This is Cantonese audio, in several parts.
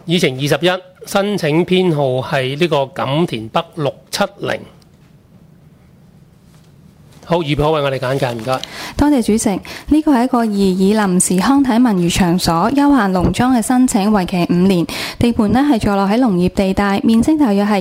議程21，申請編號係呢個錦田北670。好，預備好為我哋簡介，唔該。 多謝主席。呢個係一個擬議臨時康體文娛場所休閒農莊嘅申請，為期5年。地盤呢係坐落喺農業地帶，面積大約係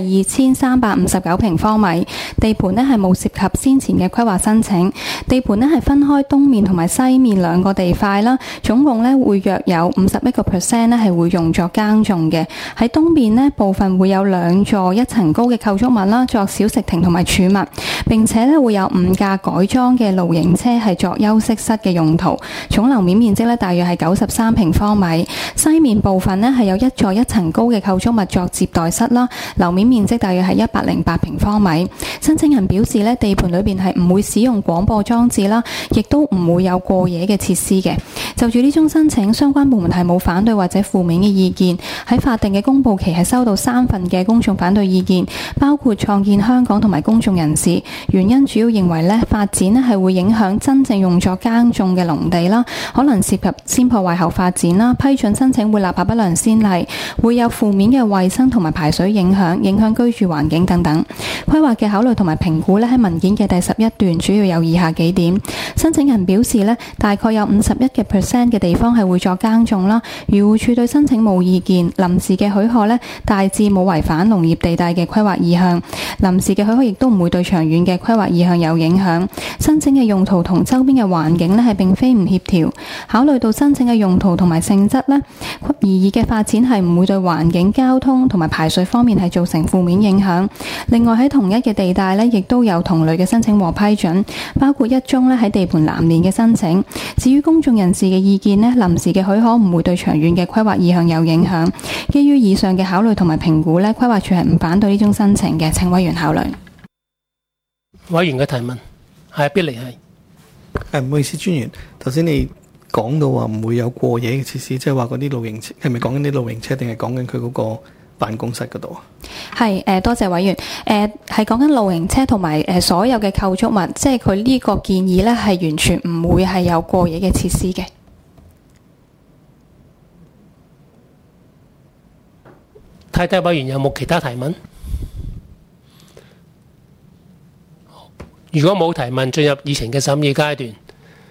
2359平方米。地盤呢係冇涉及先前嘅規劃申請。地盤呢係分開東面同埋西面兩個地塊啦，總共呢會約有51%呢係會用作耕種嘅。喺東面呢部分會有2座1層高嘅構築物啦，作小食亭同埋儲物。並且呢會有5架改裝嘅露營車係作休息室嘅用途，總樓面面積呢大約係93平方米。西面部分呢係有1座1層高嘅構築物作接待室啦，樓面面積大約係108平方米。申請人表示呢，地盤裏邊係唔會使用廣播裝置啦，亦都唔會有過夜嘅設施嘅。就住呢宗申請，相關部門係冇反對或者負面嘅意見。喺法定嘅公佈期係收到3份嘅公眾反對意見，包括創建香港同埋公眾人士。原因主要認為呢，發展呢係會影響真正用作耕種嘅農地啦，可能涉及先破壞後發展啦，批准申請會立下不良先例，會有負面嘅衛生同埋排水影響居住環境等等。規劃嘅考慮同埋評估呢，喺文件嘅第11段主要有以下幾點。申請人表示呢，大概有51% 嘅地方係會作耕種啦，漁護署對申請冇意見，臨時嘅許可呢，大致冇違反農業地帶嘅規劃意向，臨時嘅許可亦都唔會對長遠嘅規劃意向有影響。申請嘅用途同周邊嘅環境呢係並非唔協調。考慮到申請嘅用途同埋性質呢，擬議嘅發展係唔會對環境、交通同埋排水方面係造成負面影響。另外喺同一嘅地帶呢，亦都有同類嘅申請獲批准，包括一宗呢喺地盤南面嘅申請。至於公眾人士嘅意見呢，臨時嘅許可唔會對長遠嘅規劃意向有影響。基於以上嘅考慮同埋評估呢，規劃署係唔反對呢宗申請嘅，請委員考慮。 委員嘅提問係必嚟係。 唔好意思，專員，頭先你講到話唔會有過夜嘅設施，即係話嗰啲露營車係咪講緊啲露營車，定係講緊佢嗰個辦公室嗰度啊？ 係多謝委員。係講緊露營車同埋所有嘅構築物，即係佢呢個建議呢係完全唔會係有過夜嘅設施嘅。 睇睇委員有冇其他提問？如果冇提問，進入議程嘅審議階段。